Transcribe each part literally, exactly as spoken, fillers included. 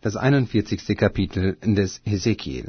Das einundvierzigste Kapitel des Hesekiel.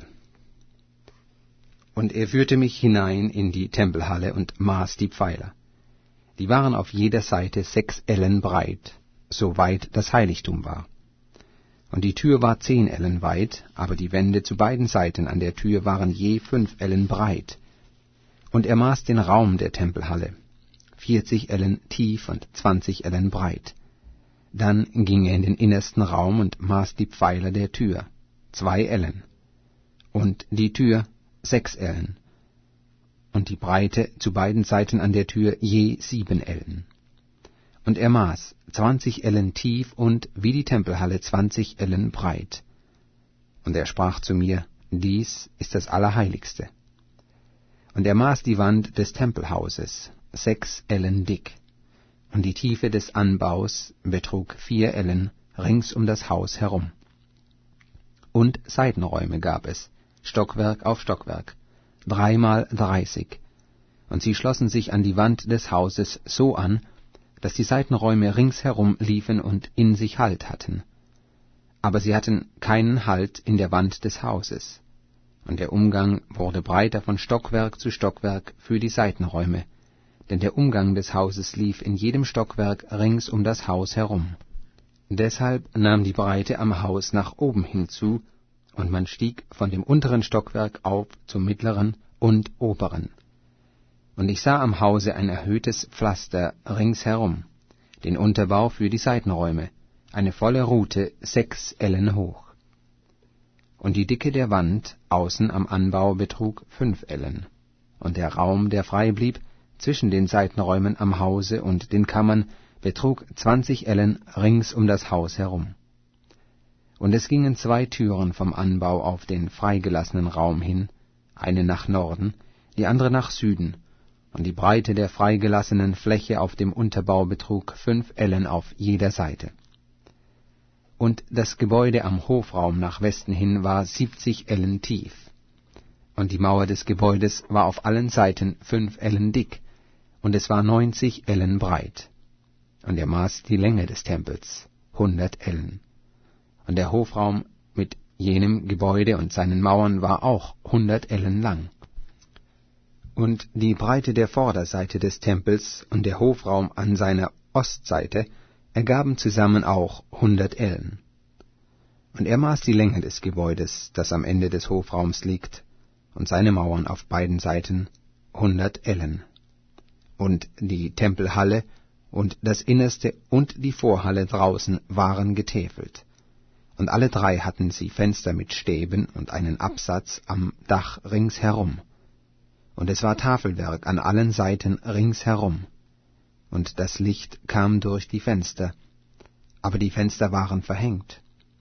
Und er führte mich hinein in die Tempelhalle und maß die Pfeiler. Die waren auf jeder Seite sechs Ellen breit, so weit das Heiligtum war. Und die Tür war zehn Ellen weit, aber die Wände zu beiden Seiten an der Tür waren je fünf Ellen breit. Und er maß den Raum der Tempelhalle, vierzig Ellen tief und zwanzig Ellen breit. Dann ging er in den innersten Raum und maß die Pfeiler der Tür, zwei Ellen, und die Tür sechs Ellen, und die Breite zu beiden Seiten an der Tür je sieben Ellen. Und er maß zwanzig Ellen tief und wie die Tempelhalle zwanzig Ellen breit. Und er sprach zu mir, dies ist das Allerheiligste. Und er maß die Wand des Tempelhauses, sechs Ellen dick. Und die Tiefe des Anbaus betrug vier Ellen rings um das Haus herum. Und Seitenräume gab es, Stockwerk auf Stockwerk, dreimal dreißig. Und sie schlossen sich an die Wand des Hauses so an, dass die Seitenräume ringsherum liefen und in sich Halt hatten. Aber sie hatten keinen Halt in der Wand des Hauses. Und der Umgang wurde breiter von Stockwerk zu Stockwerk für die Seitenräume, denn der Umgang des Hauses lief in jedem Stockwerk rings um das Haus herum. Deshalb nahm die Breite am Haus nach oben hinzu, und man stieg von dem unteren Stockwerk auf zum mittleren und oberen. Und ich sah am Hause ein erhöhtes Pflaster ringsherum, den Unterbau für die Seitenräume, eine volle Rute sechs Ellen hoch. Und die Dicke der Wand außen am Anbau betrug fünf Ellen, und der Raum, der frei blieb, zwischen den Seitenräumen am Hause und den Kammern betrug zwanzig Ellen rings um das Haus herum. Und es gingen zwei Türen vom Anbau auf den freigelassenen Raum hin, eine nach Norden, die andere nach Süden, und die Breite der freigelassenen Fläche auf dem Unterbau betrug fünf Ellen auf jeder Seite. Und das Gebäude am Hofraum nach Westen hin war siebzig Ellen tief, und die Mauer des Gebäudes war auf allen Seiten fünf Ellen dick, und es war neunzig Ellen breit. Und er maß die Länge des Tempels, hundert Ellen. Und der Hofraum mit jenem Gebäude und seinen Mauern war auch hundert Ellen lang. Und die Breite der Vorderseite des Tempels und der Hofraum an seiner Ostseite ergaben zusammen auch hundert Ellen. Und er maß die Länge des Gebäudes, das am Ende des Hofraums liegt, und seine Mauern auf beiden Seiten hundert Ellen. Und die Tempelhalle und das Innerste und die Vorhalle draußen waren getäfelt. Und alle drei hatten sie Fenster mit Stäben und einen Absatz am Dach ringsherum. Und es war Tafelwerk an allen Seiten ringsherum. Und das Licht kam durch die Fenster, aber die Fenster waren verhängt.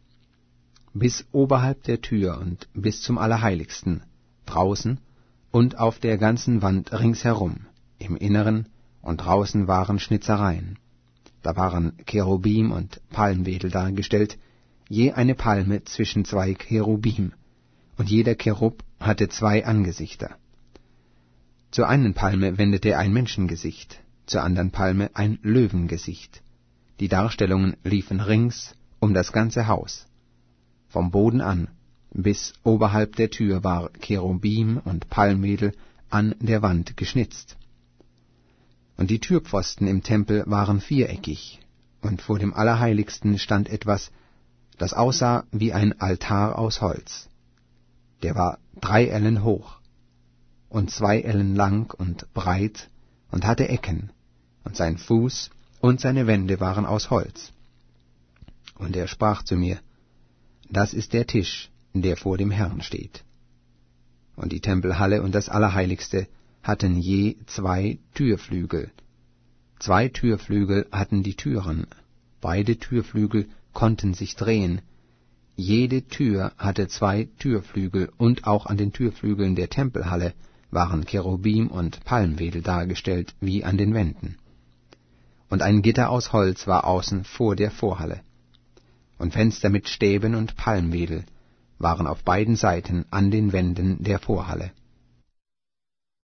Bis oberhalb der Tür und bis zum Allerheiligsten, draußen und auf der ganzen Wand ringsherum, im Inneren und draußen waren Schnitzereien. Da waren Cherubim und Palmwedel dargestellt, je eine Palme zwischen zwei Cherubim, und jeder Cherub hatte zwei Angesichter. Zur einen Palme wendete er ein Menschengesicht, zur anderen Palme ein Löwengesicht. Die Darstellungen liefen rings um das ganze Haus. Vom Boden an bis oberhalb der Tür war Cherubim und Palmwedel an der Wand geschnitzt. Und die Türpfosten im Tempel waren viereckig, und vor dem Allerheiligsten stand etwas, das aussah wie ein Altar aus Holz. Der war drei Ellen hoch und zwei Ellen lang und breit und hatte Ecken, und sein Fuß und seine Wände waren aus Holz. Und er sprach zu mir, das ist der Tisch, der vor dem Herrn steht. Und die Tempelhalle und das Allerheiligste hatten je zwei Türflügel. Zwei Türflügel hatten die Türen, beide Türflügel konnten sich drehen. Jede Tür hatte zwei Türflügel, und auch an den Türflügeln der Tempelhalle waren Cherubim und Palmwedel dargestellt, wie an den Wänden. Und ein Gitter aus Holz war außen vor der Vorhalle. Und Fenster mit Stäben und Palmwedel waren auf beiden Seiten an den Wänden der Vorhalle.